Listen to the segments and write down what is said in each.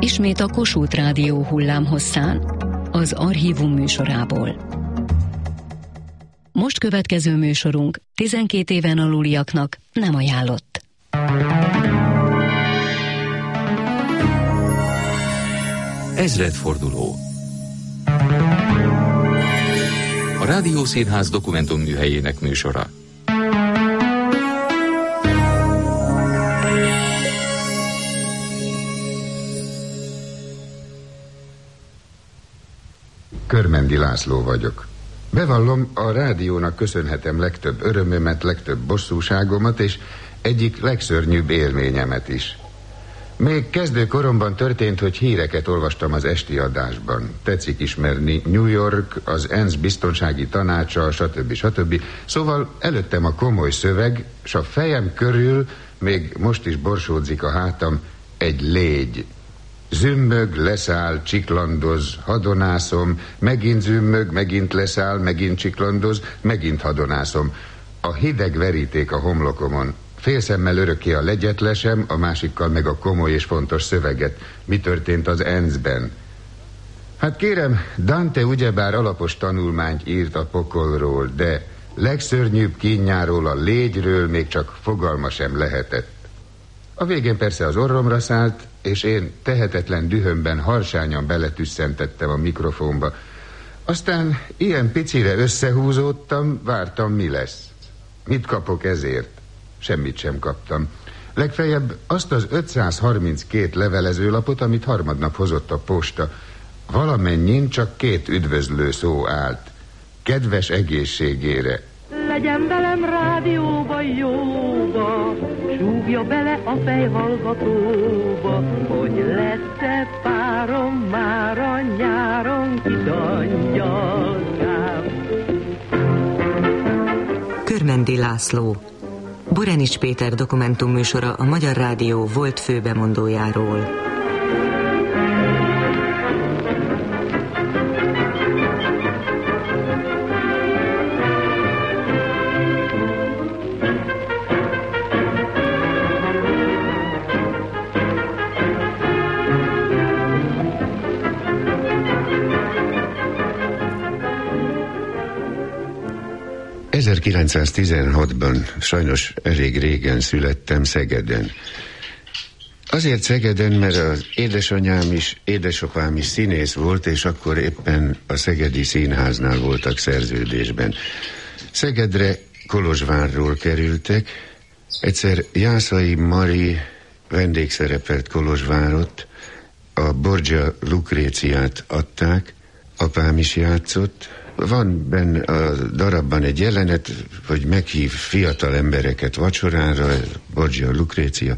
Ismét a Kossuth Rádió hullámhosszán, az Archívum műsorából. Most következő műsorunk 12 éven aluliaknak nem ajánlott. Ezredforduló. A Rádiószínház dokumentumműhelyének műsora. Körmendi László vagyok. Bevallom, a rádiónak köszönhetem legtöbb örömömet, legtöbb bosszúságomat, és egyik legszörnyűbb élményemet is. Még kezdő koromban történt, hogy híreket olvastam az esti adásban. Tetszik ismerni New York, az ENSZ biztonsági tanácsa, stb. Szóval előttem a komoly szöveg, s a fejem körül, még most is borsódzik a hátam, egy légy. Zümmög, leszáll, csiklandoz, hadonászom, megint zümmög, megint leszáll, megint csiklandoz, megint hadonászom. A hideg veríték a homlokomon. Félszemmel örökké a legyetlesem, a másikkal meg a komoly és fontos szöveget. Mi történt az ENSZ-ben? Hát kérem, Dante ugyebár alapos tanulmányt írt a pokolról, de legszörnyűbb kínjáról, a légyről még csak fogalma sem lehetett. A végén persze az orromra szállt, és én tehetetlen dühömben harsányan beletüsszentettem a mikrofonba. Aztán ilyen picire összehúzódtam, vártam, mi lesz. Mit kapok ezért? Semmit sem kaptam. Legfeljebb azt az 532 levelezőlapot, amit harmadnap hozott a posta. Valamennyin csak 2 üdvözlő szó állt. Kedves egészségére. Legyen velem rádióba jóba, súgja bele a fejhallgatóba, hogy lesz-e párom már a nyáron kis angyalkám. Körmendi László. Borenics Péter dokumentumműsora a Magyar Rádió volt főbemondójáról. ...1916-ban, sajnos elég régen születtem Szegeden. Azért Szegeden, mert az édesanyám is, édesapám is színész volt, és akkor éppen a Szegedi Színháznál voltak szerződésben. Szegedre Kolozsvárról kerültek. Egyszer Jászai Mari vendégszerepelt Kolozsvárot, a Borgia Lucréciát adták, apám is játszott. Van benne a darabban egy jelenet, hogy meghív fiatal embereket vacsorára, Borgia Lucrécia.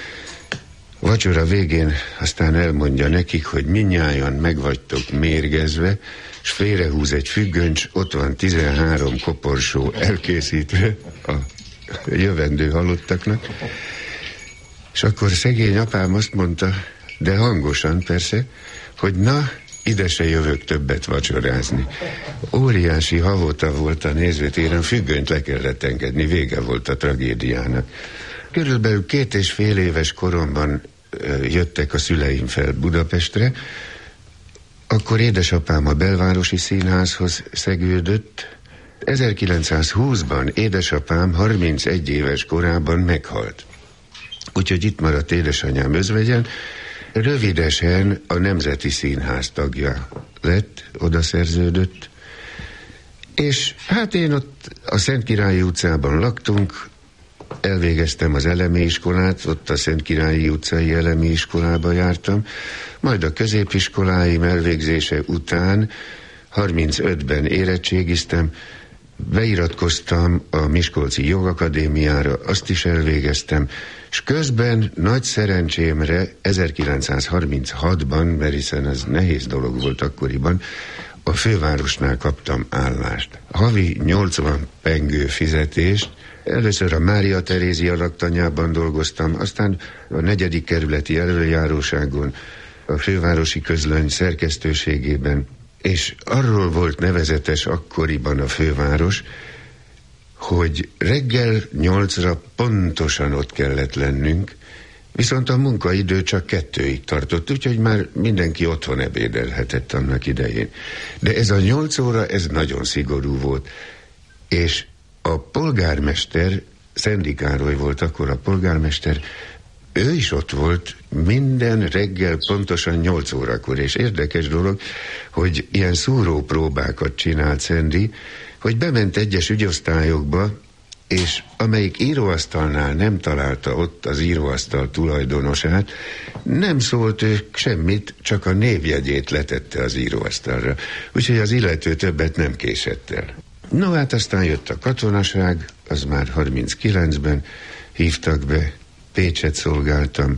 Vacsora végén aztán elmondja nekik, hogy mindnyájan meg vagytok mérgezve, és félrehúz egy függöncs, ott van 13 koporsó elkészítve a jövendő halottaknak. És akkor szegény apám azt mondta, de hangosan persze, hogy na, ide se jövök többet vacsorázni. Óriási havota volt a nézőtéren, függönyt le kellett engedni, vége volt a tragédiának. Körülbelül 2,5 éves koromban jöttek a szüleim fel Budapestre, akkor édesapám a Belvárosi Színházhoz szegődött. 1920-ban édesapám 31 éves korában meghalt. Úgyhogy itt maradt édesanyám özvegyen, rövidesen a Nemzeti Színház tagja lett, oda szerződött, és hát én ott a Szentkirályi utcában laktunk, elvégeztem az elemi iskolát, ott a Szentkirályi utcai elemi iskolába jártam, majd a középiskoláim elvégzése után 35-ben érettségiztem, beiratkoztam a Miskolci Jogakadémiára, azt is elvégeztem, és közben nagy szerencsémre 1936-ban, mert hiszen ez nehéz dolog volt akkoriban, a fővárosnál kaptam állást. Havi 80 pengő fizetést. Először a Mária Terézia laktanyában dolgoztam, aztán a 4. kerületi elöljáróságon, a fővárosi közlöny szerkesztőségében, és arról volt nevezetes akkoriban a főváros, hogy reggel 8-ra pontosan ott kellett lennünk, Viszont a munkaidő csak 2-ig tartott, úgyhogy már mindenki otthon ebédelhetett annak idején. De ez a 8 óra, ez nagyon szigorú volt. És a polgármester, Szendi Károly volt akkor a polgármester, ő is ott volt minden reggel pontosan 8 órakor, és érdekes dolog, hogy ilyen szúrópróbákat csinált Szendi, hogy bement egyes ügyosztályokba, és amelyik íróasztalnál nem találta ott az íróasztal tulajdonosát, nem szólt ő semmit, csak a névjegyét letette az íróasztalra. Úgyhogy az illető többet nem késett el. No, hát aztán jött a katonaság, az már 39-ben hívtak be, Pécset szolgáltam.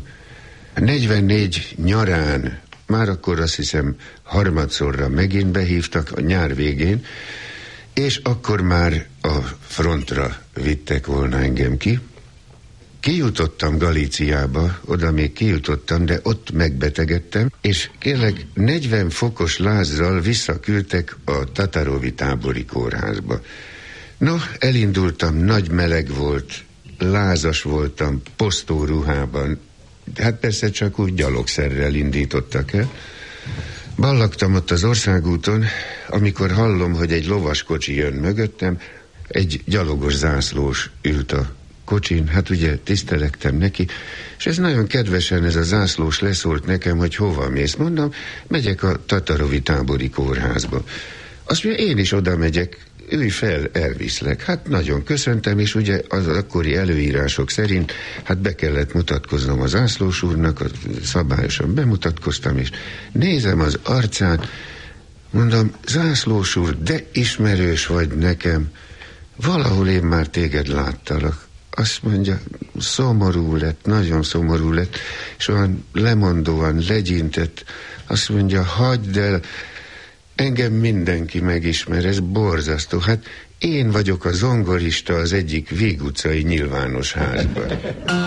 44 nyarán, már akkor azt hiszem harmadszorra megint behívtak a nyár végén, és akkor már a frontra vittek volna engem ki. Kijutottam Galíciába, oda még kijutottam, de ott megbetegedtem, és kérlek 40 fokos lázzal visszaküldtek a Tatarovi tábori kórházba. No, elindultam, nagy meleg volt, lázas voltam, posztóruhában, hát persze csak úgy gyalogszerrel indítottak el. Ballagtam ott az országúton, amikor hallom, hogy egy lovaskocsi jön mögöttem, egy gyalogos zászlós ült a kocsin, hát ugye tisztelektem neki, és ez nagyon kedvesen ez a zászlós leszólt nekem, hogy hova mész. Mondom, megyek a Tatarovi tábori kórházba. Azt mondja, én is oda megyek, ülj fel, elviszlek. Hát nagyon köszöntem, és ugye az akkori előírások szerint hát be kellett mutatkoznom az zászlós úrnak, szabályosan bemutatkoztam, és nézem az arcát, mondom, zászlós úr, de ismerős vagy nekem, valahol én már téged láttalak. Azt mondja, szomorú lett, nagyon szomorú lett, és olyan lemondóan legyintett, azt mondja, hagyd el, engem mindenki megismer, ez borzasztó. Hát én vagyok a zongorista az egyik Víg utcai nyilvános házban.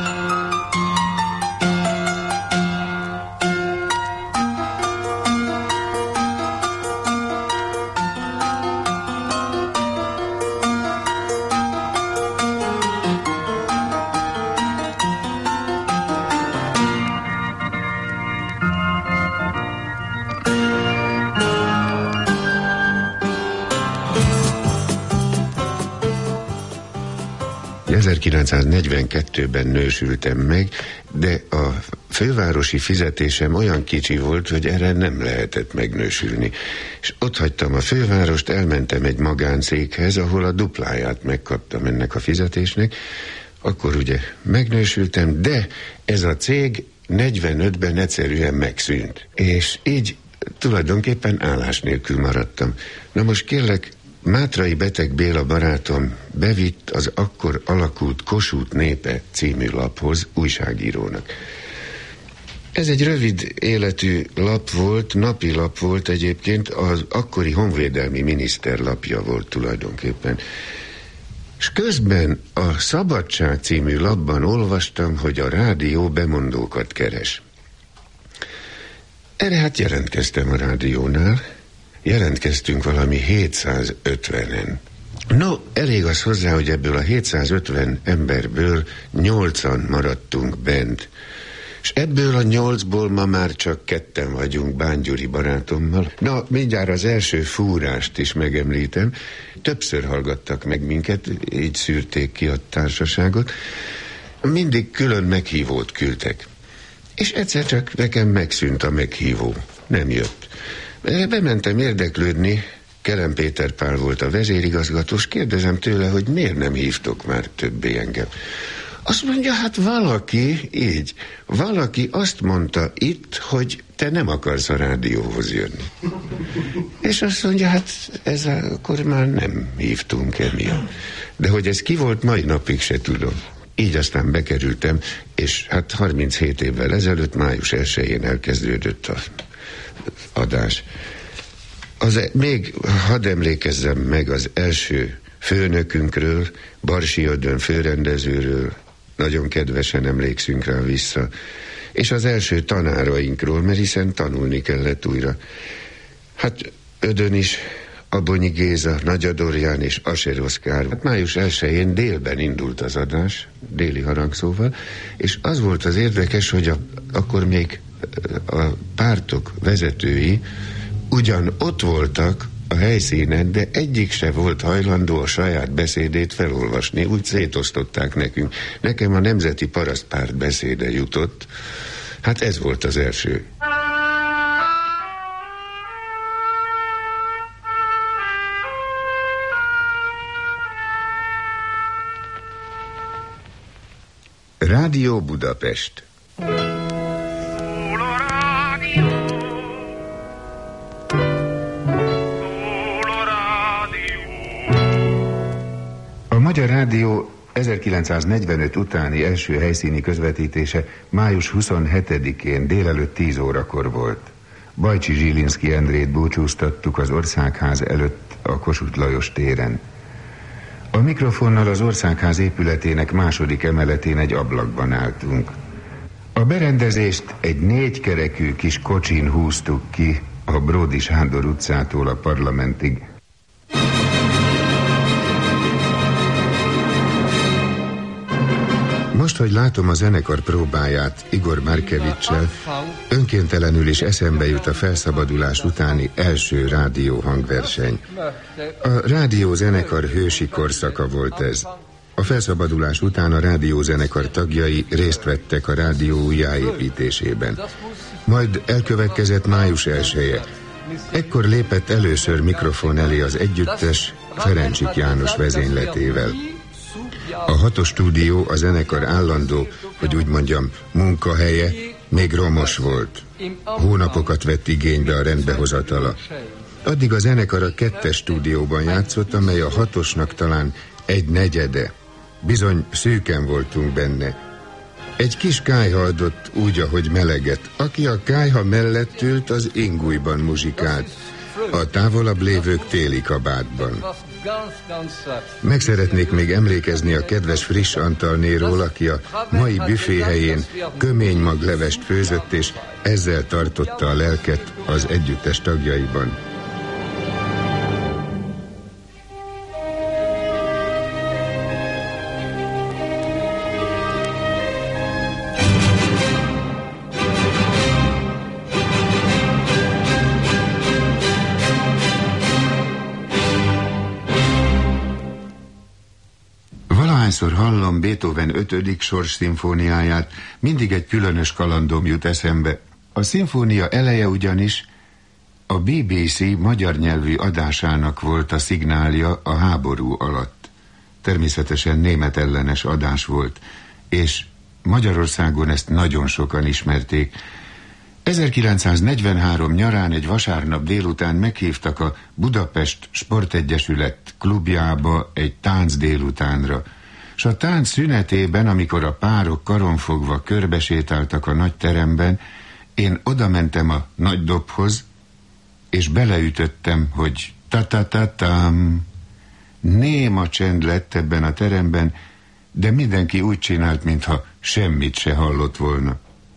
...1942-ben nősültem meg, de a fővárosi fizetésem olyan kicsi volt, hogy erre nem lehetett megnősülni. És ott hagytam a fővárost, elmentem egy magáncéghez, ahol a dupláját megkaptam ennek a fizetésnek. Akkor ugye megnősültem, de ez a cég 45-ben egyszerűen megszűnt. És így tulajdonképpen állás nélkül maradtam. Na most kérlek, Mátrai Beteg Béla barátom bevitt az akkor alakult Kossuth Népe című laphoz újságírónak. Ez egy rövid életű lap volt, napi lap volt egyébként, az akkori honvédelmi miniszter lapja volt tulajdonképpen. És közben a Szabadság című lapban olvastam, hogy a rádió bemondókat keres. Erre hát jelentkeztem a rádiónál, jelentkeztünk valami 750-en. No, elég az hozzá, hogy ebből a 750 emberből 8-an maradtunk bent. És ebből a 8-ból ma már csak 2 vagyunk Bán Gyuri barátommal. Na, mindjárt az első fúrást is megemlítem. Többször hallgattak meg minket, így szűrték ki a társaságot. Mindig külön meghívót küldtek. És egyszer csak nekem megszűnt a meghívó. Nem jött. Bementem érdeklődni, Kelem Péter Pál volt a vezérigazgatós, kérdezem tőle, hogy miért nem hívtok már többé engem. Azt mondja, hát valaki azt mondta itt, hogy te nem akarsz a rádióhoz jönni. És azt mondja, hát akkor már nem hívtunk emiatt. De hogy ez ki volt, mai napig se tudom. Így aztán bekerültem, és hát 37 évvel ezelőtt, május 1-én elkezdődött a adás. Még hadd emlékezzem meg az első főnökünkről, Barsi Ödön főrendezőről, nagyon kedvesen emlékszünk rá vissza, és az első tanárainkról, mert hiszen tanulni kellett újra. Hát Ödön is Abonyi Géza, Nagy Adorján és Aser Oszkár. Hát május 1-én délben indult az adás, déli harangszóval, és az volt az érdekes, hogy akkor még a pártok vezetői ugyan ott voltak a helyszínen, de egyik se volt hajlandó a saját beszédét felolvasni, úgy szétosztották nekünk. Nekem a Nemzeti Parasztpárt beszéde jutott, hát ez volt az első. Rádió Budapest. A Magyar Rádió 1945 utáni első helyszíni közvetítése május 27-én délelőtt 10 órakor volt. Bajcsi Zsilinszky Endrét búcsúztattuk az Országház előtt a Kossuth Lajos téren. A mikrofonnal az Országház épületének második emeletén egy ablakban álltunk. A berendezést egy 4 kerekű kis kocsin húztuk ki a Bródi Sándor utcától a Parlamentig. Most, hogy látom a zenekar próbáját Igor Markevicsel, önkéntelenül is eszembe jut a felszabadulás utáni első rádió hangverseny. A rádiózenekar hősi korszaka volt ez. A felszabadulás után a rádiózenekar tagjai részt vettek a rádió újjáépítésében. Majd elkövetkezett május 1-je. Ekkor lépett először mikrofon elé az együttes Ferencsik János vezényletével. A 6-os stúdió, a zenekar állandó, hogy úgy mondjam, munkahelye még romos volt. Hónapokat vett igénybe a rendbehozatala. Addig a zenekar a 2-es stúdióban játszott, amely a 6-osnak talán 1/4. Bizony szűken voltunk benne. Egy kis kályha adott úgy, ahogy meleget. Aki a kályha mellett ült, az ingújban muzsikált. A távolabb lévők téli kabátban. Meg szeretnék még emlékezni a kedves Friss Antalnéról, aki a mai büféhelyén köménymaglevest főzött, és ezzel tartotta a lelket az együttes tagjaiban. Hányszor hallom Beethoven 5. sorsszimfóniáját, mindig egy különös kalandom jut eszembe. A szimfónia eleje ugyanis a BBC magyar nyelvű adásának volt a szignálja a háború alatt. Természetesen német ellenes adás volt, és Magyarországon ezt nagyon sokan ismerték. 1943 nyarán egy vasárnap délután meghívtak a Budapest Sportegyesület klubjába egy tánc délutánra, s a tánc szünetében, amikor a párok karonfogva körbesétáltak a nagy teremben, én odamentem a nagy dobhoz, és beleütöttem, hogy ta-ta-ta-tam. Néma csend lett ebben a teremben, de mindenki úgy csinált, mintha semmit se hallott volna.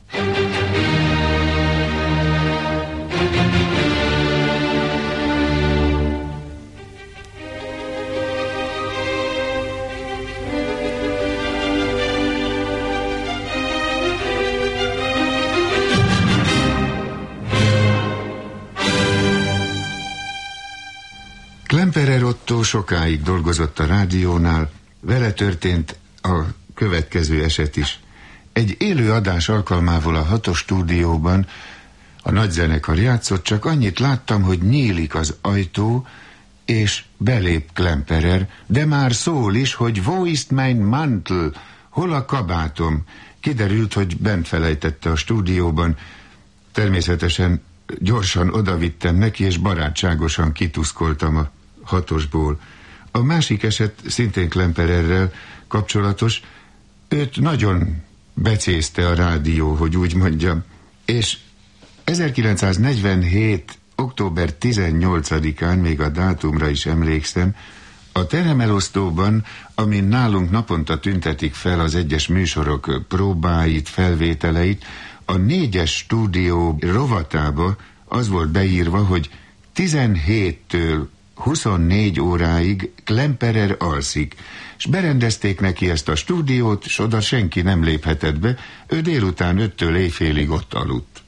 Klemperer Otto sokáig dolgozott a rádiónál, vele történt a következő eset is. Egy élő adás alkalmával a 6-os stúdióban a nagyzenekar játszott, csak annyit láttam, hogy nyílik az ajtó, és belép Klemperer, de már szól is, hogy wo ist mein Mantel, hol a kabátom? Kiderült, hogy bent felejtette a stúdióban. Természetesen gyorsan odavittem neki, és barátságosan kituszkoltam a 6-osból. A másik eset szintén Klempererrel kapcsolatos, őt nagyon becézte a rádió, hogy úgy mondjam, és 1947. október 18-án, még a dátumra is emlékszem, a teremelosztóban, amin nálunk naponta tüntetik fel az egyes műsorok próbáit, felvételeit, a 4-es stúdió rovatába az volt beírva, hogy 17-től 24 óráig Klemperer alszik, s berendezték neki ezt a stúdiót, s oda senki nem léphetett be, ő délután 5-től éjfélig ott aludt.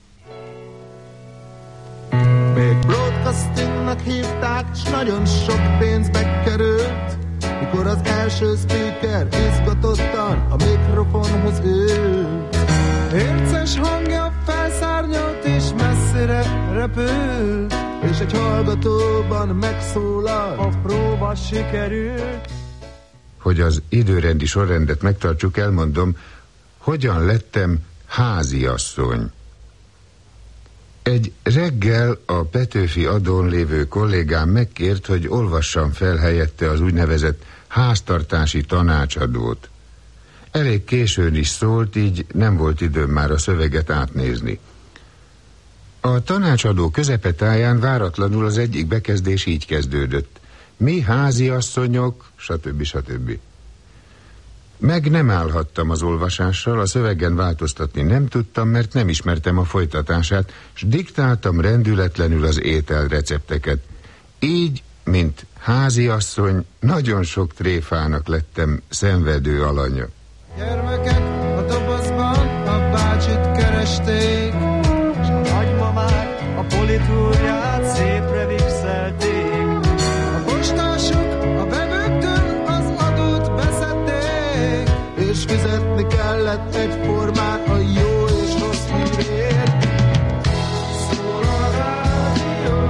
Még broadcastingnak hívták, s nagyon sok pénzbe került, mikor az első speaker izgatottan a mikrofonhoz ült. Érces hangja felszárnyalt és messzire repült, és egy hallgatóban megszólal, a próba sikerült. Hogy az időrendi sorrendet megtartsuk, elmondom, hogyan lettem háziasszony. Egy reggel a Petőfi adón lévő kollégám megkért, hogy olvassam fel helyette az úgynevezett háztartási tanácsadót. Elég későn is szólt, így nem volt időm már a szöveget átnézni. A tanácsadó közepetáján váratlanul az egyik bekezdés így kezdődött. Mi háziasszonyok, stb. Meg nem állhattam az olvasással, a szövegen változtatni nem tudtam, mert nem ismertem a folytatását, s diktáltam rendületlenül az ételrecepteket. Így, mint háziasszony, nagyon sok tréfának lettem szenvedő alanya. Gyermekek a dobozban a bácsit keresték, és a nagymamák a politúrját szépre vixelték. A postások a vevőktől az adót beszedték, és fizetni kellett egyformán a jó és rossz hírért. Szól a rádió,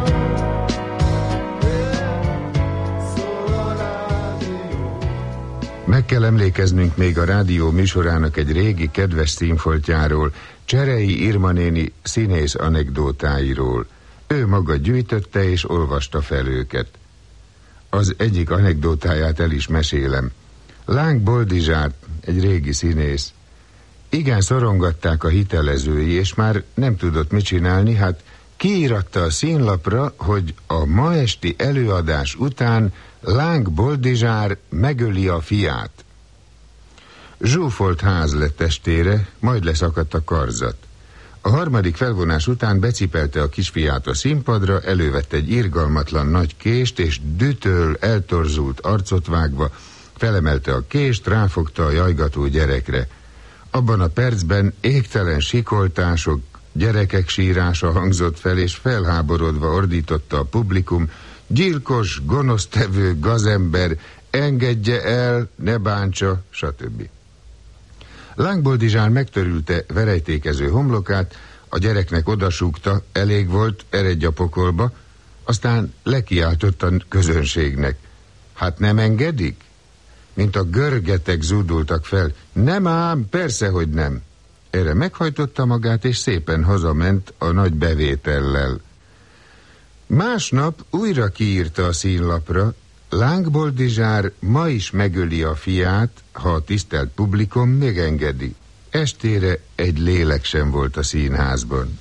szól a rádió. Meg kell emlékeznünk még a rádió műsorának egy régi kedves színfoltjáról, Cserei Irma néni színész anekdótáiról. Ő maga gyűjtötte és olvasta fel őket. Az egyik anekdótáját el is mesélem. Láng Boldizsár, egy régi színész. Igen szorongatták a hitelezői, és már nem tudott mit csinálni, hát kiíratta a színlapra, hogy a ma esti előadás után Láng Boldizsár megöli a fiát. Zsúfolt ház lett estére, majd leszakadt a karzat. A harmadik felvonás után becipelte a kisfiát a színpadra, elővett egy irgalmatlan nagy kést, és dühtől eltorzult arcot vágva felemelte a kést, ráfogta a jajgató gyerekre. Abban a percben égtelen sikoltások, gyerekek sírása hangzott fel, és felháborodva ordította a publikum: gyilkos, gonosztevő, gazember, engedje el, ne bántsa, stb. Láng Boldizsár megtörülte verejtékező homlokát, a gyereknek odasúgta, elég volt, eredj a pokolba, aztán lekiáltott a közönségnek: hát nem engedik? Mint a görgetek zúdultak fel: nem ám, persze, hogy nem. Erre meghajtotta magát, és szépen hazament a nagy bevétellel. Másnap újra kiírta a színlapra: Láng Boldizsár ma is megöli a fiát, ha a tisztelt publikum megengedi. Estére egy lélek sem volt a színházban.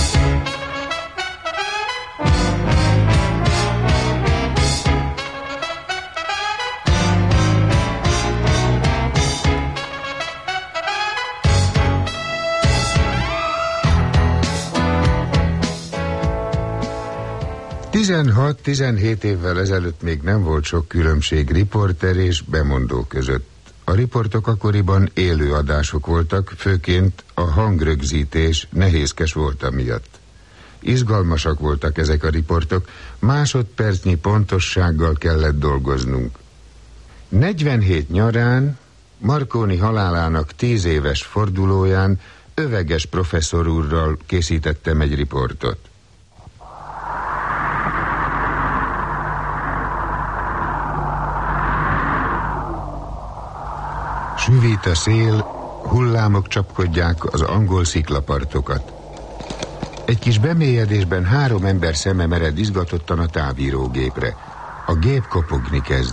– 16-17 évvel ezelőtt még nem volt sok különbség riporter és bemondó között. A riportok akkoriban élő adások voltak, főként a hangrögzítés nehézkes volt amiatt. Izgalmasak voltak ezek a riportok, másodpercnyi pontossággal kellett dolgoznunk. 47 nyarán, Marconi halálának 10 éves fordulóján Öveges professzor úrral készítettem egy riportot. Süvít a szél, hullámok csapkodják az angol sziklapartokat. Egy kis bemélyedésben 3 ember szeme mered izgatottan a távírógépre. A gép kopogni kezd.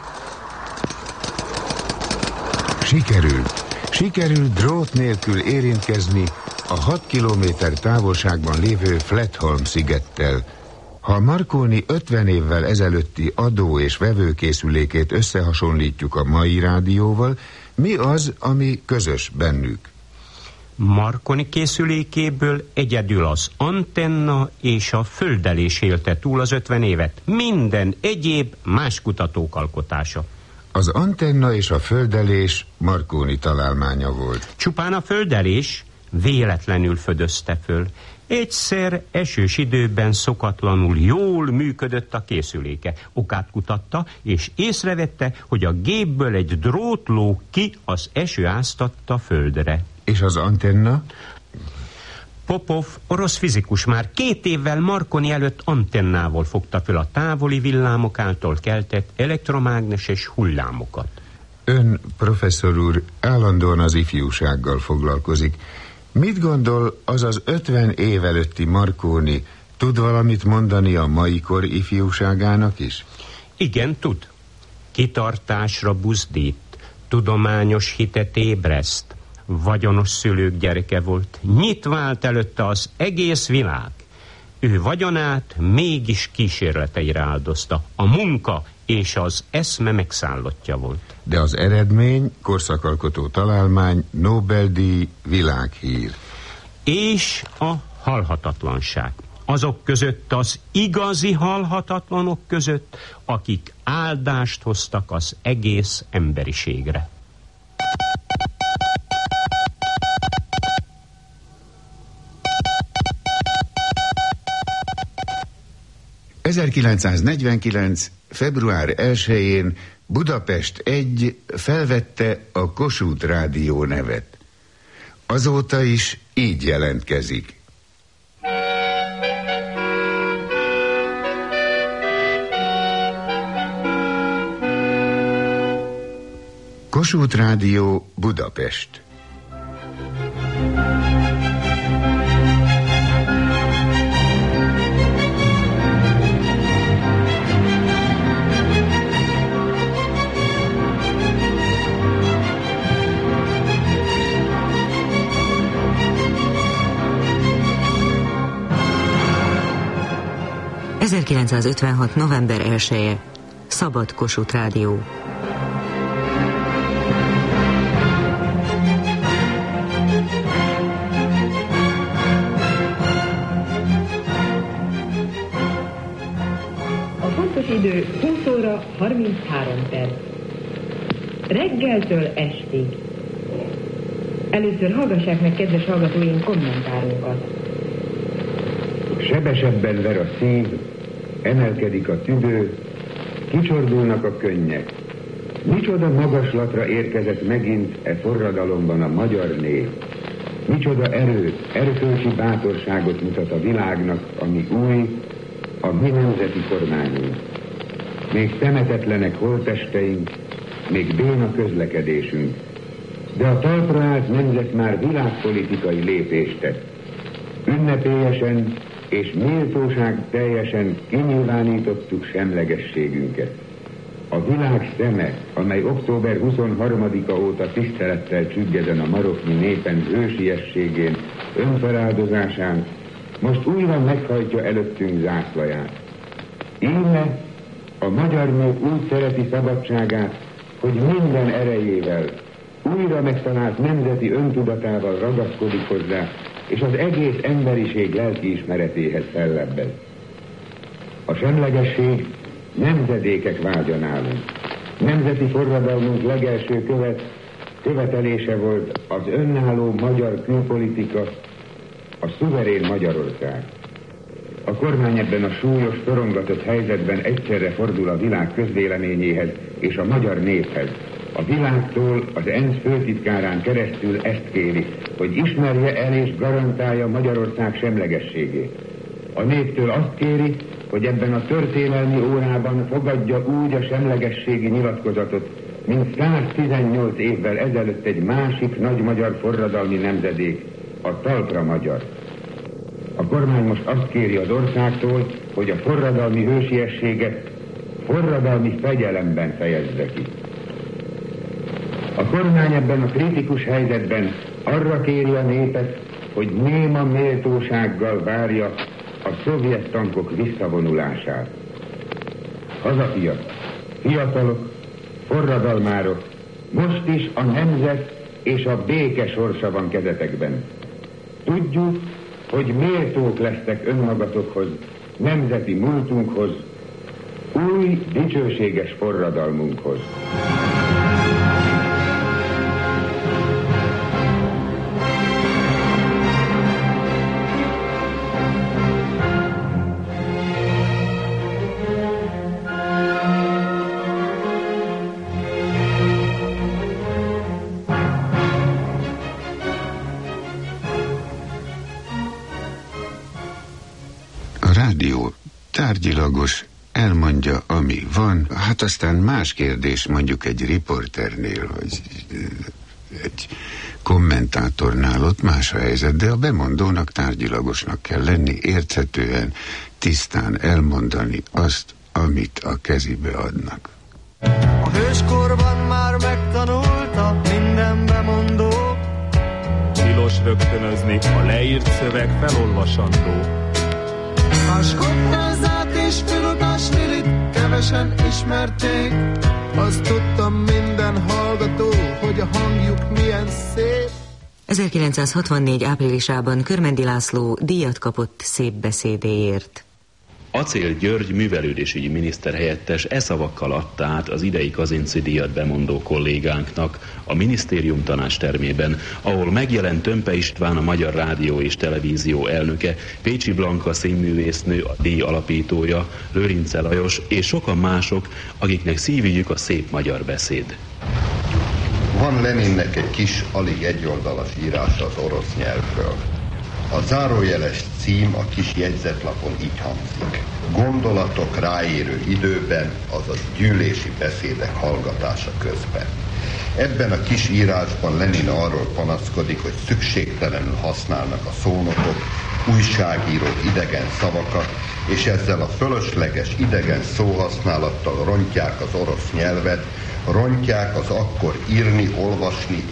Sikerült drót nélkül érintkezni a 6 kilométer távolságban lévő Flatholm szigettel. Ha Marconi 50 évvel ezelőtti adó- és vevőkészülékét összehasonlítjuk a mai rádióval, mi az, ami közös bennük? Marconi készülékéből egyedül az antenna és a földelés élte túl az 50 évet. Minden egyéb más kutatók alkotása. Az antenna és a földelés Marconi találmánya volt. Csupán a földelés véletlenül födözte föl. Egyszer esős időben szokatlanul jól működött a készüléke. Okát kutatta, és észrevette, hogy a gépből egy drót lóg ki, az eső áztatta földre. És az antenna? Popov, orosz fizikus, már 2 évvel Marconi előtt antennával fogta föl a távoli villámok által keltett elektromágneses hullámokat. Ön, professzor úr, állandóan az ifjúsággal foglalkozik. Mit gondol, az 50 év előtti Marconi tud valamit mondani a mai kor ifjúságának is? Igen, tud. Kitartásra buzdít, tudományos hitet ébreszt, vagyonos szülők gyereke volt, nyitva állt előtte az egész világ. Ő vagyonát mégis kísérleteire áldozta. A munka és az eszme megszállottja volt. De az eredmény, korszakalkotó találmány, Nobel-díj, világhír. És a halhatatlanság. Azok között, az igazi halhatatlanok között, akik áldást hoztak az egész emberiségre. ...1949. február 1-én Budapest 1 felvette a Kossuth Rádió nevet. Azóta is így jelentkezik. Kossuth Rádió, Budapest. ...1956. november 1-e. Szabad Kossuth Rádió. A pontos idő 20 óra 33 perc. Reggeltől estig. Először hallgassák meg, kedves hallgatóink, kommentárunkat. Sebesebben ver a szív, emelkedik a tüdő, kicsordulnak a könnyek. Micsoda magaslatra érkezett megint e forradalomban a magyar nép. Micsoda erőt, erkölcsi bátorságot mutat a világnak, ami új, a mi nemzeti kormányunk. Még temetetlenek holttesteink, még béna közlekedésünk. De a talpra állt nemzet már világpolitikai lépést tett. Ünnepélyesen és méltóság teljesen kinyilvánítottuk semlegességünket. A világ szeme, amely október 23-a óta tisztelettel csüggeden a maroknyi népen hősiességén, önfeláldozásán, most újra meghajtja előttünk zászlaját. Íme a magyar nép úgy szereti szabadságát, hogy minden erejével, újra megtalált nemzeti öntudatával ragaszkodik hozzá, és az egész emberiség lelkiismeretéhez fellebbez. A semlegesség nemzedékek vágya nálunk. Nemzeti forradalmunk legelső követelése volt az önálló magyar külpolitika, a szuverén Magyarország. A kormány ebben a súlyos, szorongatott helyzetben egyszerre fordul a világ közvéleményéhez és a magyar néphez. A világtól az ENSZ főtitkárán keresztül ezt kéri, hogy ismerje el és garantálja Magyarország semlegességét. A néptől azt kéri, hogy ebben a történelmi órában fogadja úgy a semlegességi nyilatkozatot, mint 118 évvel ezelőtt egy másik nagy magyar forradalmi nemzedék, a talpra magyar. A kormány most azt kéri az országtól, hogy a forradalmi hősiességet forradalmi fegyelemben fejezze ki. A kormány ebben a kritikus helyzetben arra kéri a népet, hogy néma méltósággal várja a szovjet tankok visszavonulását. Hazafiak, fiatalok, forradalmárok, most is a nemzet és a béke sorsa van kezetekben. Tudjuk, hogy méltók lesztek önmagatokhoz, nemzeti múltunkhoz, új, dicsőséges forradalmunkhoz. Tárgyilagos, elmondja, ami van, hát aztán más kérdés mondjuk egy riporternél, vagy egy kommentátornál, ott más a helyzet, de a bemondónak tárgyilagosnak kell lenni, érthetően, tisztán elmondani azt, amit a kezébe adnak. A hőskorban már megtanulta minden bemondó. Tilos rögtönözni, a leírt szöveg felolvasandó. Máskottházát és filodás Lilit kevesen ismerték. Azt tudtam minden hallgató, hogy a hangjuk milyen szép. 1964 áprilisában Körmendi László díjat kapott szép beszédéért. Acél György művelődésügyi miniszterhelyettes szavakkal adta át az idei Kazinczy díjat bemondó kollégánknak a minisztérium tanácstermében, ahol megjelent Tömpe István, a Magyar Rádió és Televízió elnöke, Pécsi Blanka színművésznő, a díj alapítója, Lőrince Lajos és sokan mások, akiknek szívügyük a szép magyar beszéd. Van Leninnek egy kis, alig egyoldalas írása az orosz nyelvről. A zárójeles cím a kis jegyzetlapon így hangzik: gondolatok ráérő időben, azaz gyűlési beszédek hallgatása közben. Ebben a kis írásban Lenin arról panaszkodik, hogy szükségtelenül használnak a szónokok, újságírók idegen szavakat, és ezzel a fölösleges idegen szóhasználattal rontják az orosz nyelvet, rontják az akkor írni, olvasni,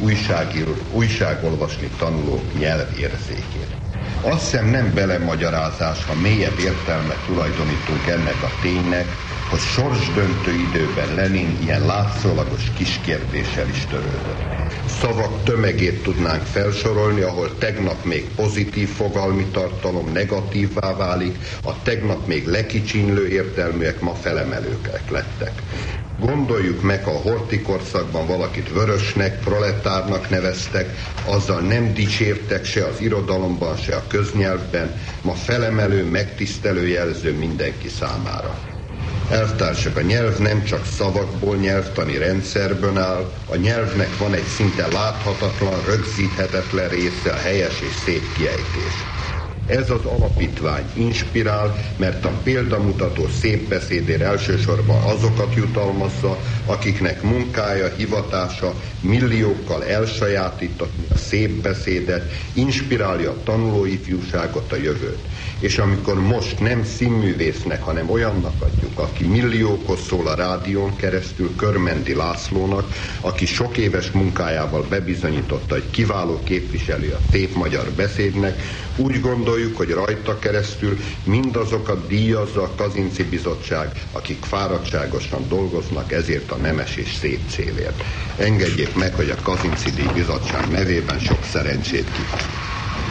újságolvasni tanulók nyelvérzékét. Azt hiszem nem belemagyarázás, ha mélyebb értelmet tulajdonítunk ennek a ténynek, hogy sorsdöntő időben Lenin ilyen látszólagos kis kérdéssel is törődött. Szavak tömegét tudnánk felsorolni, ahol tegnap még pozitív fogalmi tartalom negatívvá válik, a tegnap még lekicsinlő értelműek ma felemelők lettek. Gondoljuk meg, ha a Horthy korszakban valakit vörösnek, proletárnak neveztek, azzal nem dicsértek se az irodalomban, se a köznyelvben, ma felemelő, megtisztelő jelző mindenki számára. Elvtársak, a nyelv nem csak szavakból, nyelvtani rendszerből áll, a nyelvnek van egy szinte láthatatlan, rögzíthetetlen része, a helyes és szép kiejtés. Ez az alapítvány inspirál, mert a példamutató szép beszédért elsősorban azokat jutalmazza, akiknek munkája, hivatása milliókkal elsajátítatni a szép beszédet, inspirálja a tanulóifjúságot, a jövőt. És amikor most nem színművésznek, hanem olyannak adjuk, aki milliókhoz szól a rádión keresztül, Körmendi Lászlónak, aki sok éves munkájával bebizonyította, hogy kiváló képviselő a szép magyar beszédnek, úgy gondoljuk, hogy rajta keresztül mindazokat díjazza a Kazinczy Bizottság, akik fáradtságosan dolgoznak ezért a nemes és szép célért. Engedjék meg, hogy a Kazinczy díj bizottság nevében sok szerencsét kívánok.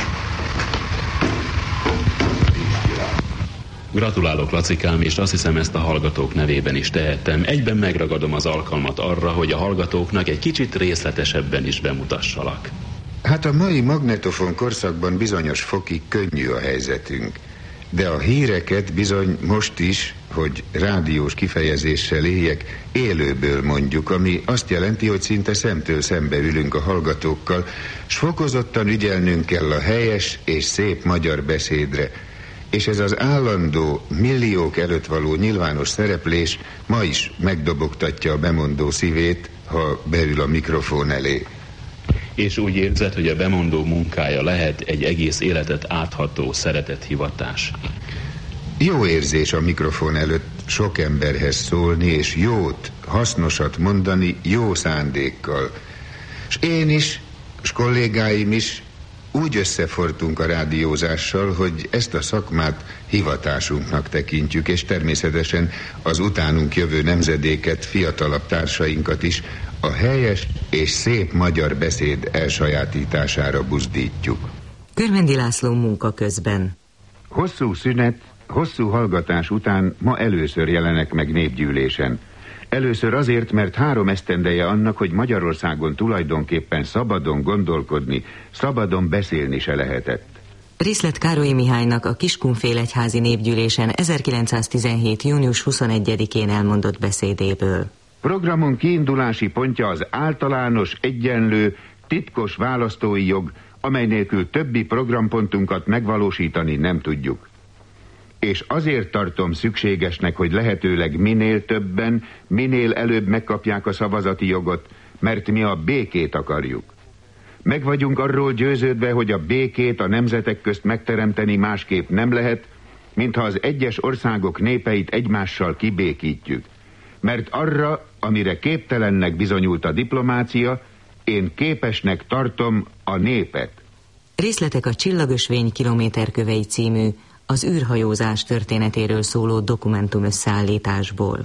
Gratulálok, Lacikám, és azt hiszem, ezt a hallgatók nevében is tehettem. Egyben megragadom az alkalmat arra, hogy a hallgatóknak egy kicsit részletesebben is bemutassalak. Hát a mai magnetofon korszakban bizonyos fokig könnyű a helyzetünk. De a híreket bizony most is, hogy rádiós kifejezéssel éljek, élőből mondjuk, ami azt jelenti, hogy szinte szemtől szembe ülünk a hallgatókkal, s fokozottan ügyelnünk kell a helyes és szép magyar beszédre. És ez az állandó, milliók előtt való nyilvános szereplés ma is megdobogtatja a bemondó szívét, ha beül a mikrofon elé. És úgy érzed, hogy a bemondó munkája lehet egy egész életet átható szeretethivatás? Jó érzés a mikrofon előtt sok emberhez szólni, és jót, hasznosat mondani jó szándékkal. És én is, és kollégáim is úgy összefortunk a rádiózással, hogy ezt a szakmát hivatásunknak tekintjük, és természetesen az utánunk jövő nemzedéket, fiatalabb társainkat is a helyes és szép magyar beszéd elsajátítására buzdítjuk. Körmendi László munka közben. Hosszú szünet, hosszú hallgatás után ma először jelenek meg népgyűlésen. Először azért, mert 3 esztendeje annak, hogy Magyarországon tulajdonképpen szabadon gondolkodni, szabadon beszélni se lehetett. Részlet Károly Mihálynak a Kiskunfélegyházi népgyűlésen 1917. június 21-én elmondott beszédéből. Programon kiindulási pontja az általános, egyenlő, titkos választói jog, amely nélkül többi programpontunkat megvalósítani nem tudjuk. És azért tartom szükségesnek, hogy lehetőleg minél többen, minél előbb megkapják a szavazati jogot, mert mi a békét akarjuk. Meg vagyunk arról győződve, hogy a békét a nemzetek közt megteremteni másképp nem lehet, mintha az egyes országok népeit egymással kibékítjük. Mert arra, amire képtelennek bizonyult a diplomácia, én képesnek tartom a népet. Részletek a Csillagösvény kilométerkövei című, az űrhajózás történetéről szóló dokumentum összeállításból.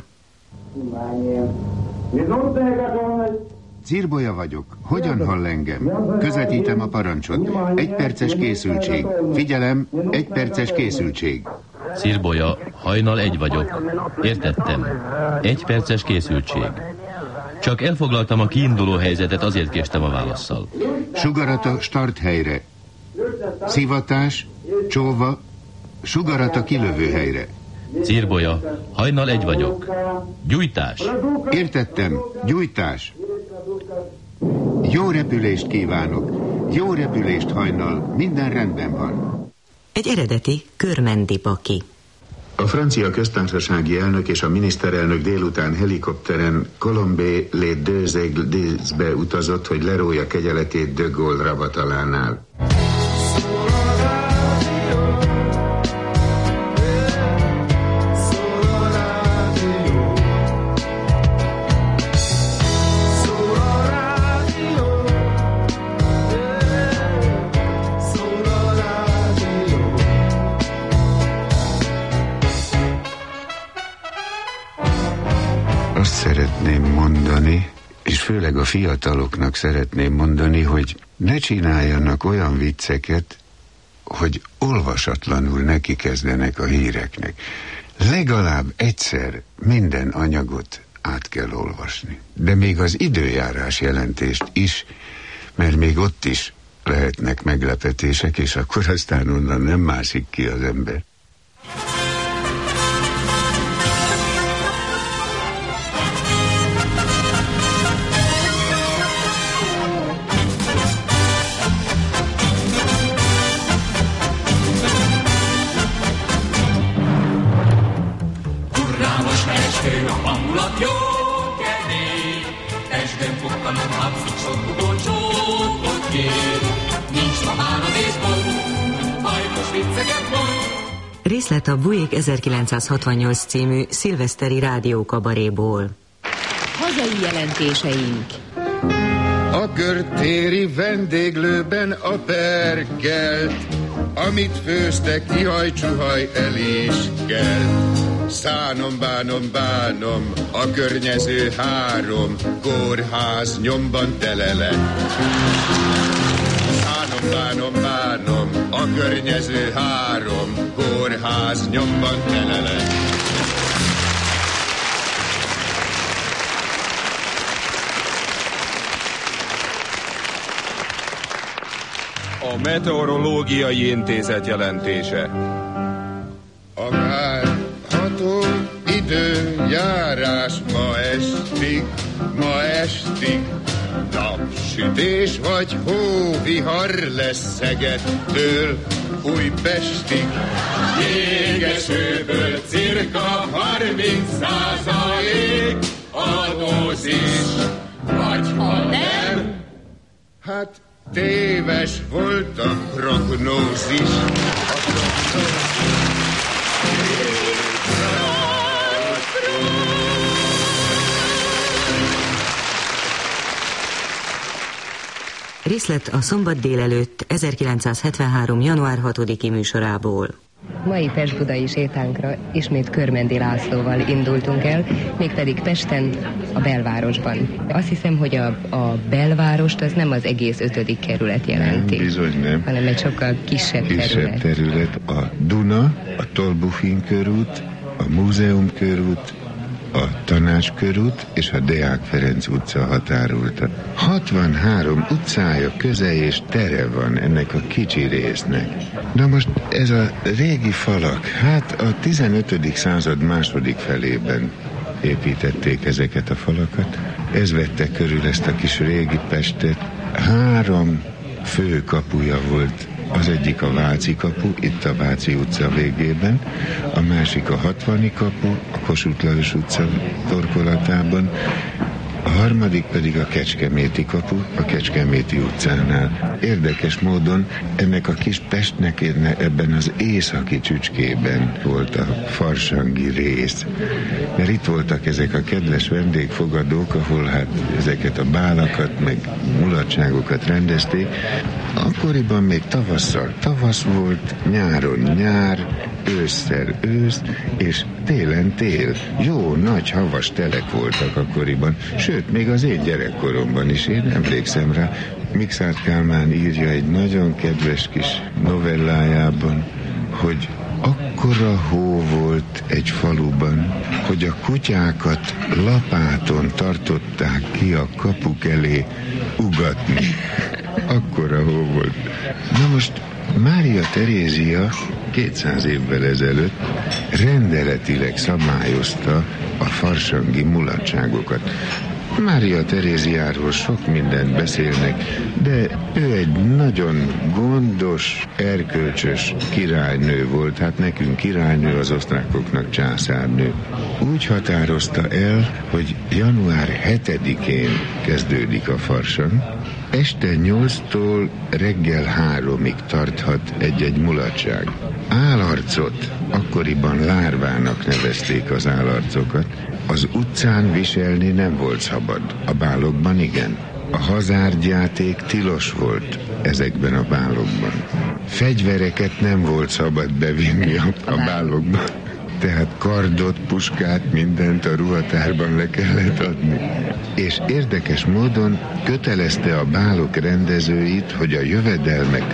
Cirbolya vagyok. Hogyan hall engem? Közvetítem a parancsot. 1 perces készültség. Figyelem, 1 perces készültség. Cirbolya, hajnal 1 vagyok. Értettem. 1 perces készültség. Csak elfoglaltam a kiinduló helyzetet, azért késtem a válasszal. Sugarata start helyre. Szivatás, csóva, sugarata kilövő helyre. Cirbolya, hajnal 1 vagyok. Gyújtás. Értettem, gyújtás. Jó repülést kívánok. Jó repülést hajnal, minden rendben van. Egy eredeti Körmendi paki. A francia köztársasági elnök és a miniszterelnök délután helikopteren Colombey-les-Deux-Aigles-be utazott, hogy lerója kegyeletét de Gaulle Ravatalánál. Szeretném mondani, és főleg a fiataloknak szeretném mondani, hogy ne csináljanak olyan vicceket, hogy olvasatlanul neki kezdenek a híreknek. Legalább egyszer minden anyagot át kell olvasni. De még az időjárás jelentést is, mert még ott is lehetnek meglepetések, és akkor aztán onnan nem mászik ki az ember. Részlet a Bujék 1968 című szilveszteri rádiókabaréból. Hazai jelentéseink. A körtéri vendéglőben a perkelt, amit főztek, ihaj-csuhaj el is kell. Szánom, bánom, bánom, a környező 3 kórház nyomban tele lett. Szánom, bánom, bánom, a környező 3 kórház nyomban tele lett. A Meteorológiai Intézet jelentése. A várható időjárás ma estig napsütés vagy hóvihar lesz Szegedtől Újpestig. Jégesőből cirka 30% adózis, vagy ha nem, hát téves volt a prognózis. Részlet a szombat délelőtt 1973. január 6-i műsorából. Mai pest-budai sétánkra ismét Körmendi Lászlóval indultunk el, mégpedig Pesten, a belvárosban. Azt hiszem, hogy a belvárost az nem az egész 5. kerület jelenti. Nem, bizony nem. Hanem egy sokkal kisebb terület. A Duna, a Tolbuchin körút, a Múzeum körút, a Tanácskörút és a Deák Ferenc utca határolta. 63 utcája, köze és tere van ennek a kicsi résznek. Na most ez a régi falak, hát a 15. század második felében építették ezeket a falakat. Ez vette körül ezt a kis régi Pestet. 3 fő kapuja volt. Az egyik a Váci kapu, itt a Váci utca végében, a másik a 60. kapu, a Kossuth Lajos utca torkolatában, a harmadik pedig a Kecskeméti kapu, a Kecskeméti utcánál. Érdekes módon ennek a kis Pestnek ebben az északi csücskében volt a farsangi rész. Mert itt voltak ezek a kedves vendégfogadók, ahol hát ezeket a bálakat, meg mulatságokat rendezték. Akkoriban még tavasszal tavasz volt, nyáron nyár, ősszel ősz, és télen tél. Jó, nagy havas telek voltak akkoriban, sőt, még az én gyerekkoromban is, én emlékszem rá. Mikszáth Kálmán írja egy nagyon kedves kis novellájában, hogy akkora hó volt egy faluban, hogy a kutyákat lapáton tartották ki a kapuk elé ugatni. Akkora hó volt. Na most Mária Terézia 200 évvel ezelőtt rendeletileg szabályozta a farsangi mulatságokat. Mária Teréziáról sok mindent beszélnek, de ő egy nagyon gondos, erkölcsös királynő volt, hát nekünk királynő, az osztrákoknak császárnő. Úgy határozta el, hogy január 7-én kezdődik a farsang, este 8-tól reggel 3-ig tarthat egy-egy mulatság. Állarcot, akkoriban lárvának nevezték az állarcokat, az utcán viselni nem volt szabad, a bálokban igen. A hazárgyjáték tilos volt ezekben a bálokban. Fegyvereket nem volt szabad bevinni a bálokban. Tehát kardot, puskát, mindent a ruhatárban le kellett adni. És érdekes módon kötelezte a bálok rendezőit, hogy a jövedelmek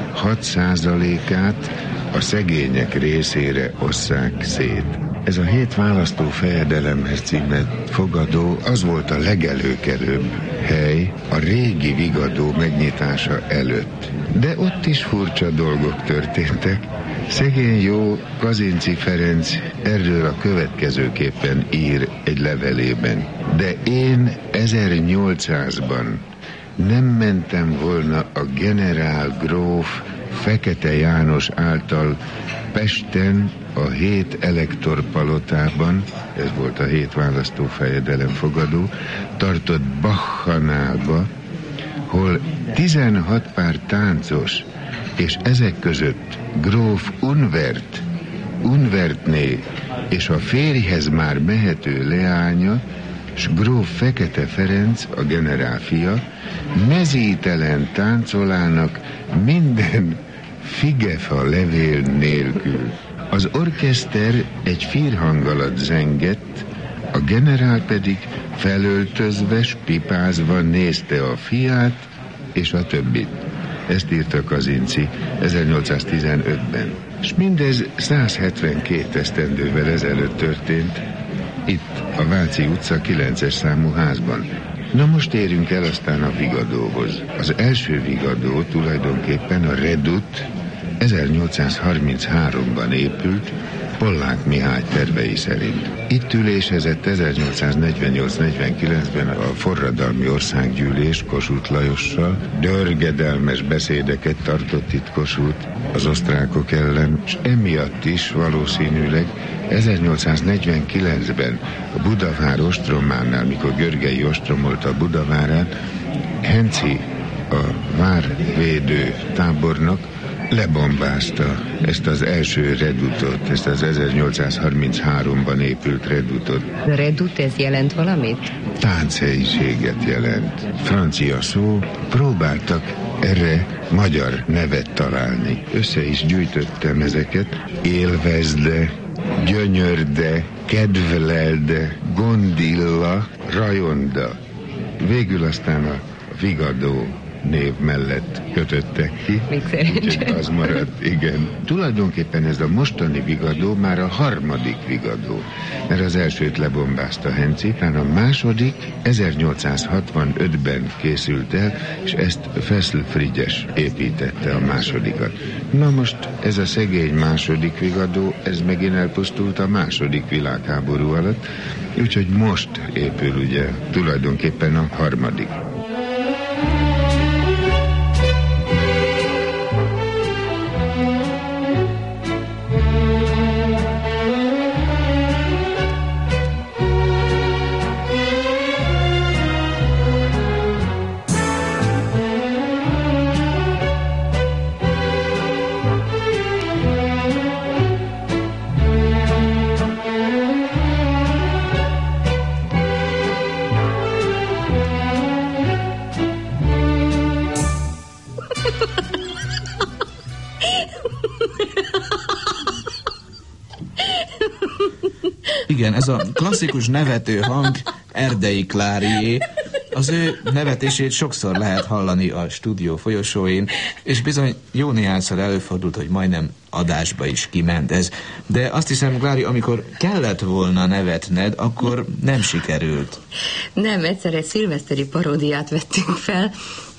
6%-át a szegények részére osszák szét. Ez a 7 választó fejedelemhez címet fogadó, az volt a legelőkelőbb hely a régi Vigadó megnyitása előtt. De ott is furcsa dolgok történtek. Szegény jó Kazinczy Ferenc erről a következőképpen ír egy levelében. De én 1800-ban nem mentem volna a generál gróf Fekete János által Pesten a 7 elektorpalotában, ez volt a 7 választófejedelem fogadó, tartott Bacchanálba, hol 16 pár táncos, és ezek között gróf Unvertné és a férjhez már mehető leánya, s gróf Fekete Ferenc, a generál fia, mezítelen táncolának minden figefa levél nélkül. Az orkeszter egy firhang alatt zengett, a generál pedig felöltözve, pipázva nézte a fiát és a többit. Ezt írta Kazinczy 1815-ben. És mindez 172 esztendővel ezelőtt történt, itt a Váci utca 9-es számú házban. Na most érünk el aztán a Vigadóhoz. Az első Vigadó tulajdonképpen a Redut 1833-ban épült, Pollák Mihály tervei szerint. Itt ülésezett 1848-49-ben a forradalmi országgyűlés Kossuth Lajossal, dörgedelmes beszédeket tartott itt Kossuth az osztrákok ellen, és emiatt is valószínűleg 1849-ben a Budavár ostrománál, mikor Görgei ostromolta a Budavárát, Henczy, a várvédő tábornok lebombázta ezt az első redutot, ezt az 1833-ban épült redutot. A redut, ez jelent valamit? Tánchelyiséget jelent. Francia szó, próbáltak erre magyar nevet találni. Össze is gyűjtöttem ezeket. Élvezde, gyönyörde, kedvlelde, gondilla, rajonda. Végül aztán a Vigadó név mellett kötöttek ki. Még szerencsé. Az maradt, igen. Tulajdonképpen ez a mostani Vigadó már a harmadik Vigadó, mert az elsőt lebombázta Henci, a második 1865-ben készült el, és ezt Fessel Frigyes építette a másodikat. Na most ez a szegény második Vigadó, ez megint elpusztult a második világháború alatt, úgyhogy most épül ugye tulajdonképpen a harmadik. Igen, ez a klasszikus nevető hang Erdei Klárié. Az ő nevetését sokszor lehet hallani a stúdió folyosóin, és bizony jó néhányszor előfordult, hogy majdnem adásba is kiment ez. De azt hiszem, Klári, amikor kellett volna nevetned, akkor nem sikerült. Nem, egyszer egy szilveszteri paródiát vettünk fel.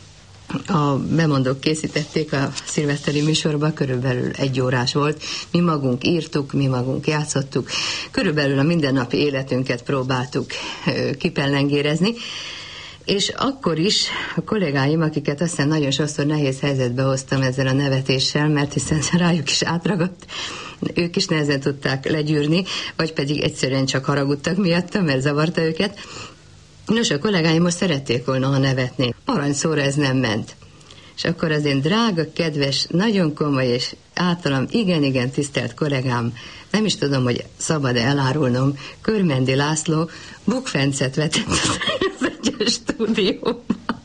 A bemondók készítették a szilveszteri műsorba, körülbelül 1 órás volt. Mi magunk írtuk, mi magunk játszottuk. Körülbelül a mindennapi életünket próbáltuk kipellengérezni. És akkor is a kollégáim, akiket aztán nagyon sokszor nehéz helyzetbe hoztam ezzel a nevetéssel, mert hiszen rájuk is átragadt, ők is nehezen tudták legyűrni, vagy pedig egyszerűen csak haragudtak miattam, mert zavarta őket. Nos, a kollégáim most szerették volna, ha nevetnék. Aranyszóra ez nem ment. És akkor az én drága, kedves, nagyon komoly és általam igen tisztelt kollégám, nem is tudom, hogy szabad-e elárulnom, Körmendi László bukfencet vetett az egyes stúdióban.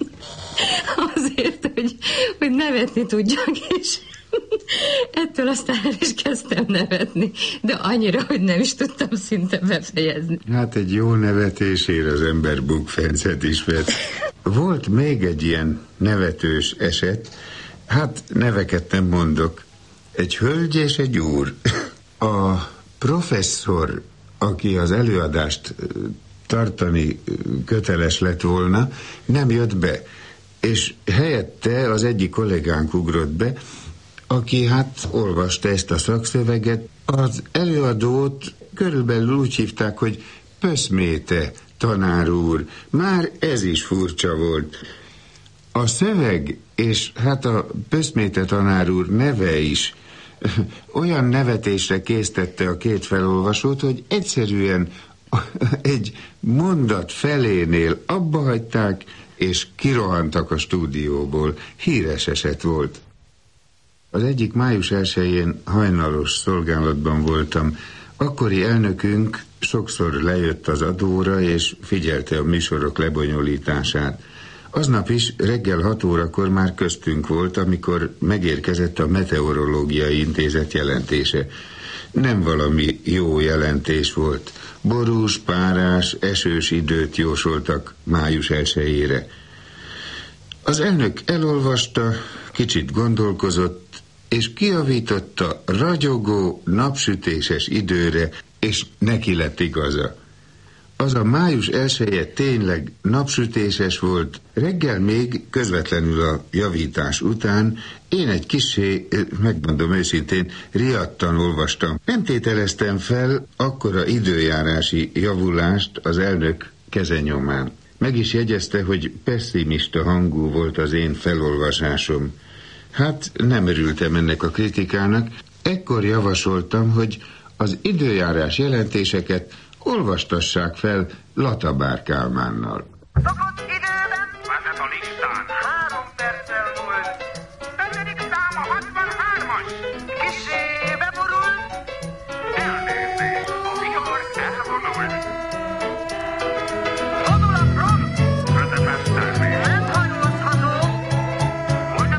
Azért, hogy nevetni tudjak, és ettől aztán el is kezdtem nevetni, de annyira, hogy nem is tudtam szinte befejezni. Hát egy jó nevetésére az ember bukfencet is vett. Volt még egy ilyen nevetős eset, hát neveket nem mondok, egy hölgy és egy úr. A professzor, aki az előadást tartani köteles lett volna, nem jött be, és helyette az egyik kollégánk ugrott be, aki hát olvasta ezt a szakszöveget. Az előadót körülbelül úgy hívták, hogy Pöszméte tanár úr. Már ez is furcsa volt. A szöveg, és hát a Pöszméte tanár úr neve is olyan nevetésre késztette a két felolvasót, hogy egyszerűen egy mondat felénél abba hagyták, és kirohantak a stúdióból. Híres eset volt. Az egyik május 1-én hajnalos szolgálatban voltam. Akkori elnökünk sokszor lejött az adóra, és figyelte a műsorok lebonyolítását. Aznap is reggel 6 órakor már köztünk volt, amikor megérkezett a Meteorológiai Intézet jelentése. Nem valami jó jelentés volt. Borús, párás, esős időt jósoltak május 1-ére. Az elnök elolvasta, kicsit gondolkozott, és kijavította ragyogó, napsütéses időre, és neki lett igaza. Az a május 1-je tényleg napsütéses volt, reggel még közvetlenül a javítás után én egy kissé, megmondom őszintén, riadtan olvastam. Nem tételeztem fel akkora időjárási javulást az elnök kezenyomán. Meg is jegyezte, hogy pessimista hangú volt az én felolvasásom. Hát nem örültem ennek a kritikának, ekkor javasoltam, hogy az időjárás jelentéseket olvastassák fel Latabár Kálmánnal. Szokott időben vezet a listán 3 perccel múlt. 5. szám a 63-as. Kissé beborult. Elnézést, a vihar elvonult. Vonul a front. Közepes termék. Nem hajózható. Hogy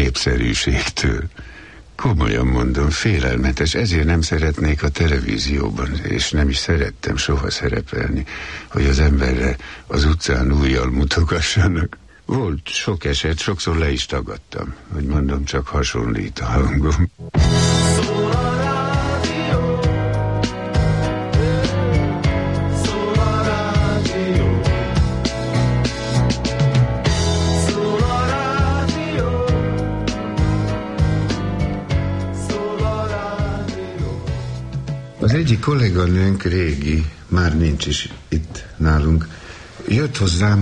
népszerűségtől. Komolyan mondom, félelmetes, ezért nem szeretnék a televízióban, és nem is szerettem soha szerepelni, hogy az emberre az utcán ujjal mutogassanak. Volt sok eset, sokszor le is tagadtam, hogy mondom, csak hasonlít a hangom. Az egyik kolléganőnk, régi, már nincs is itt nálunk, jött hozzám,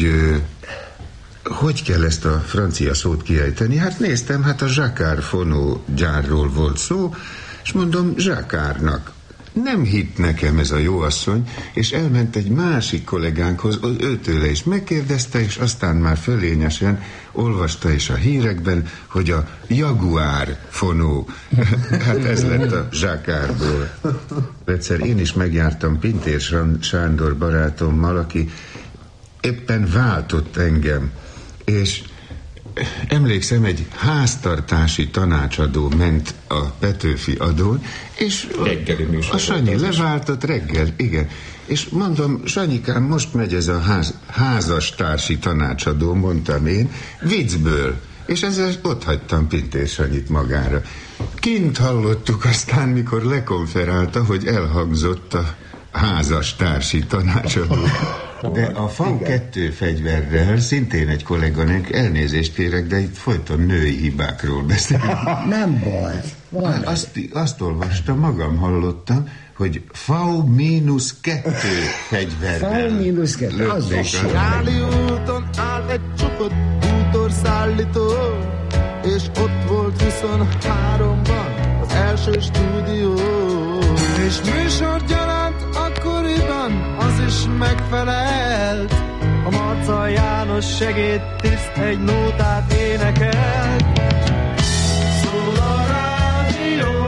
hogy kell ezt a francia szót kiejteni. Hát néztem, hát a Jacquard fonó gyárról volt szó, és mondom, Jacquardnak. Nem hitt nekem ez a jóasszony, és elment egy másik kollégánkhoz, őtőle is megkérdezte, és aztán már fölényesen olvasta is a hírekben, hogy a Jaguár fonó. Hát ez lett a Jacquardból. Egyszer én is megjártam Pintér Sándor barátommal, aki éppen váltott engem, és emlékszem, egy háztartási tanácsadó ment a Petőfi adón, és a Sanyi leváltott reggel, igen. És mondom, Sanyikám, most megy ez a házastársi tanácsadó, mondtam én, viccből. És ezzel ott hagytam Pintér Sanyit magára. Kint hallottuk aztán, mikor lekonferálta, hogy elhangzott a házastársi tanácsadó. De a FAU 2 fegyverrel szintén egy kolléganőnk, elnézést kérek, de itt folyton női hibákról beszélünk. Nem baj. Azt olvastam, magam hallottam, hogy FAU-2 fegyverrel. FAU-2, az Ráli úton áll egy csukott bútorszállító, és ott volt 23-ban az első stúdió. És műsorgyaránt akkoriban az is megfelelt, a Marca János segédtiszt egy nótát énekelt. Szól a rádió,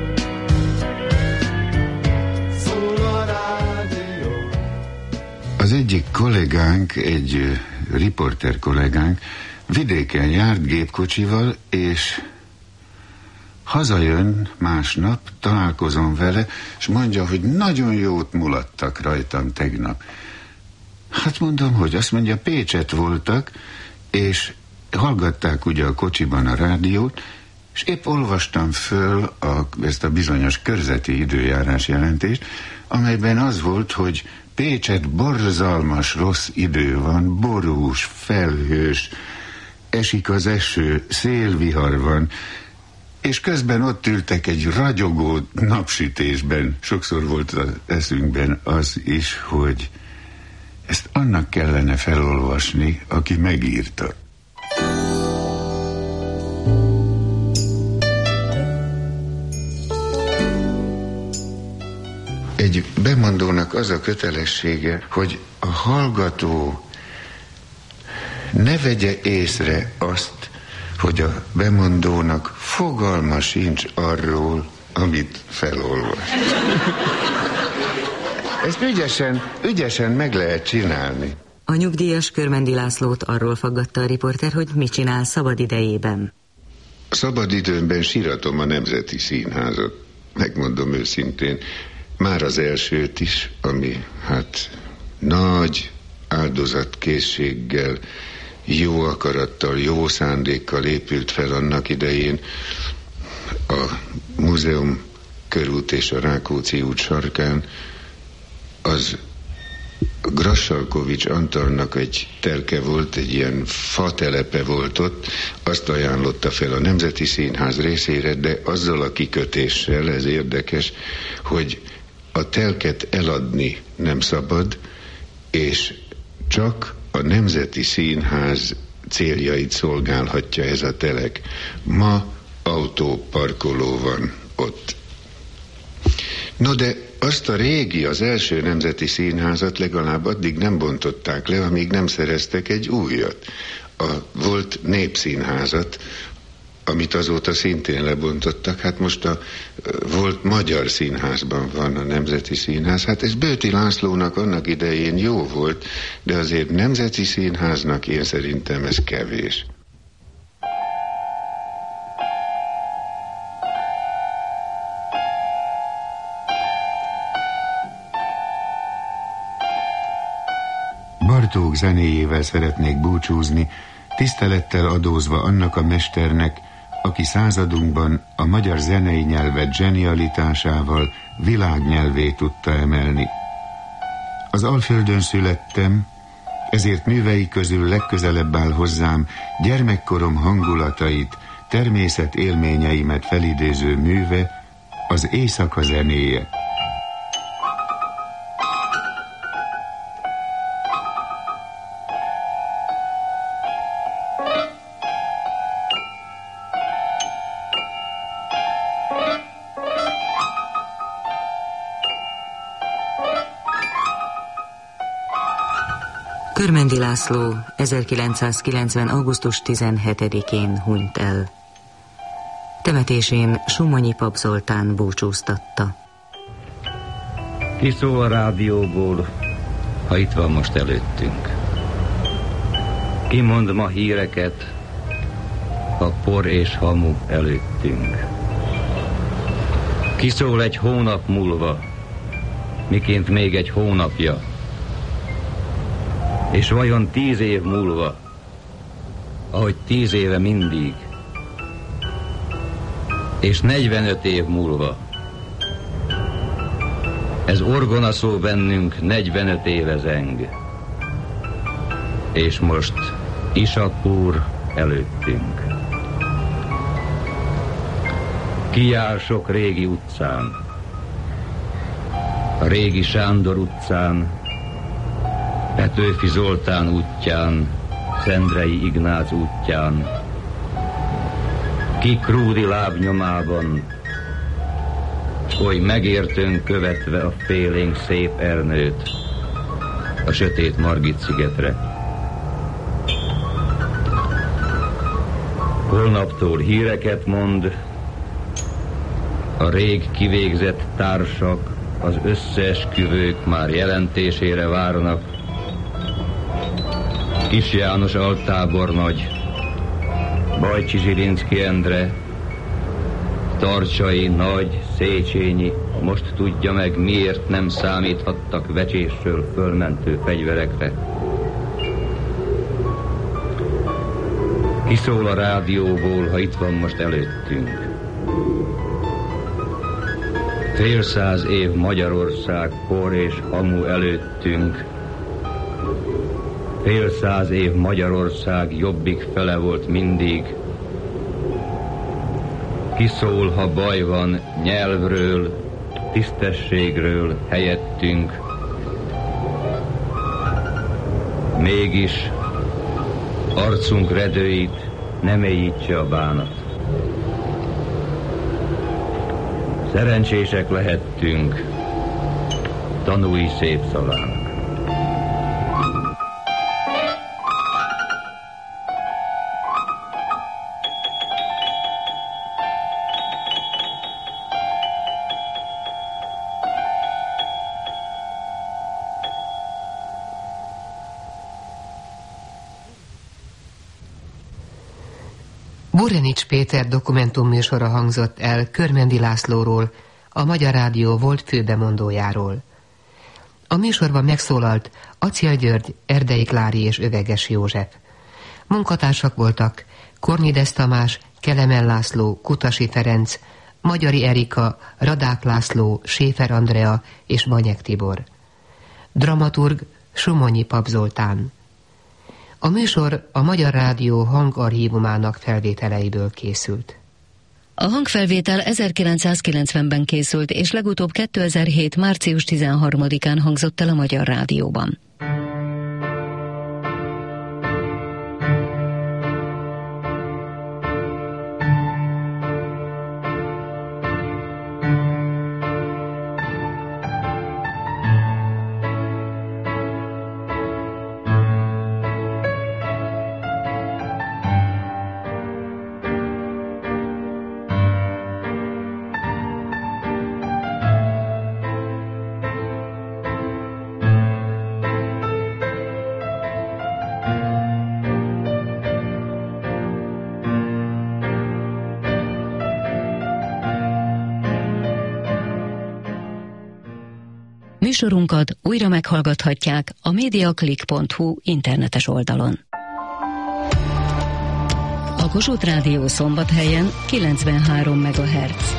szól a rádió. Az egyik kollégánk, egy riporter kollégánk vidéken járt gépkocsival, és hazajön másnap, találkozom vele, és mondja, hogy nagyon jót mulattak rajtam tegnap. Hát mondom, hogy azt mondja, Pécset voltak, és hallgatták ugye a kocsiban a rádiót, és épp olvastam föl ezt a bizonyos körzeti időjárás jelentést, amelyben az volt, hogy Pécset borzalmas rossz idő van, borús, felhős, esik az eső, szélvihar van, és közben ott ültek egy ragyogó napsütésben. Sokszor volt az eszünkben az is, hogy ezt annak kellene felolvasni, aki megírta. Egy bemondónak az a kötelessége, hogy a hallgató ne vegye észre azt, hogy a bemondónak fogalma sincs arról, amit felolvas. Ezt ügyesen meg lehet csinálni. A nyugdíjas Körmendi Lászlót arról faggatta a riporter, hogy mit csinál szabad idejében. Szabadidőmben síratom a Nemzeti Színházat. Megmondom őszintén, már az elsőt is, ami hát nagy áldozatkészséggel, jó akarattal, jó szándékkal épült fel annak idején a Múzeum körút és a Rákóczi út sarkán. Az Grassalkovics Antalnak egy telke volt, egy ilyen fatelepe volt ott, azt ajánlotta fel a Nemzeti Színház részére, de azzal a kikötéssel, ez érdekes, hogy a telket eladni nem szabad, és csak a Nemzeti Színház céljait szolgálhatja ez a telek. Ma autóparkoló van ott. No de azt a régi, az első Nemzeti Színházat legalább addig nem bontották le, amíg nem szereztek egy újat. Volt Népszínházat, amit azóta szintén lebontottak. Hát most a volt Magyar Színházban van a Nemzeti Színház. Hát ez Bőti Lászlónak annak idején jó volt, de azért Nemzeti Színháznak én szerintem ez kevés. Bartók zenéjével szeretnék búcsúzni, tisztelettel adózva annak a mesternek, aki századunkban a magyar zenei nyelvet zsenialitásával világnyelvé tudta emelni. Az Alföldön születtem, ezért művei közül legközelebb áll hozzám gyermekkorom hangulatait, természet élményeimet felidéző műve, az éjszaka zenéje. Körmendi László 1990. augusztus 17-én hunyt el. Temetésén Somonyi Pap Zoltán búcsúztatta. Ki szól a rádióból, ha itt van most előttünk? Ki mond ma híreket, ha por és hamu előttünk? Ki szól egy hónap múlva, miként még egy hónapja? És vajon 10 év múlva, ahogy 10 éve mindig, és 45 év múlva, ez orgona szó bennünk 45 éve zeng, és most Isakúr előttünk. Kijár sok régi utcán, a régi Sándor utcán, Petőfi Zoltán útján, Szendrei Ignác útján, Kikrúdi lábnyomában, oly megértőn követve a félénk szép Ernőt, a sötét Margit szigetre. Holnaptól híreket mond, a rég kivégzett társak, az összeesküvők már jelentésére várnak. Kis János altábornagy, Bajcsi Zsilinszky Endre, Tarcsai, Nagy, Széchenyi most tudja meg, miért nem számíthattak vecsésről fölmentő fegyverekre. Kiszól a rádióból, ha itt van most előttünk? Fél száz év Magyarország por és hamu előttünk. Fél száz év Magyarország jobbik fele volt mindig. Kiszól, ha baj van nyelvről, tisztességről helyettünk. Mégis arcunk redőit nem éljítse a bánat. Szerencsések lehettünk tanúi szép szavának. Burenics Péter dokumentumműsora hangzott el Körmendi Lászlóról, a Magyar Rádió volt főbemondójáról. A műsorban megszólalt Acél György, Erdei Klári és Öveges József. Munkatársak voltak Kornides Tamás, Kelemen László, Kutasi Ferenc, Magyari Erika, Radák László, Séfer Andrea és Banyek Tibor. Dramaturg Somonyi Pap Zoltán. A műsor a Magyar Rádió hangarchívumának felvételeiből készült. A hangfelvétel 1990-ben készült, és legutóbb 2007. március 13-án hangzott el a Magyar Rádióban. Műsorunkat újra meghallgathatják a mediaclick.hu internetes oldalon. A Kossuth Rádió Szombathelyen 93 MHz.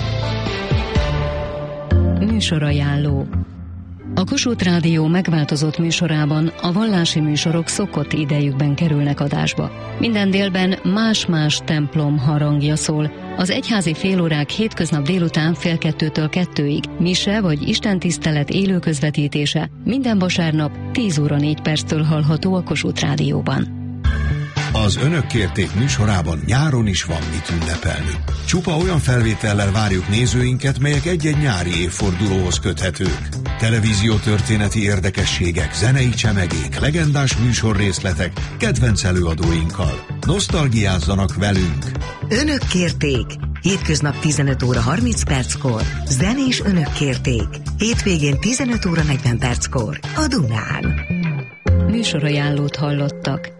Műsorajánló. A Kossuth Rádió megváltozott műsorában a vallási műsorok szokott idejükben kerülnek adásba. Minden délben más-más templom harangja szól. Az egyházi félórák hétköznap délután 1:30-től 2-ig, mise vagy istentisztelet élő közvetítése minden vasárnap 10 óra 4 perctől hallható a Kossuth Rádióban. Az Önök kérték műsorában nyáron is van mit ünnepelni. Csupa olyan felvétellel várjuk nézőinket, melyek egy-egy nyári évfordulóhoz köthetők. Televíziótörténeti érdekességek, zenei csemegék, legendás műsorrészletek, kedvenc előadóinkkal. Nosztalgiázzanak velünk! Önök kérték! Hétköznap 15 óra 30 perckor. Zenés Önök kérték! Hétvégén 15 óra 40 perckor. A Dunán. Műsorajánlót hallottak.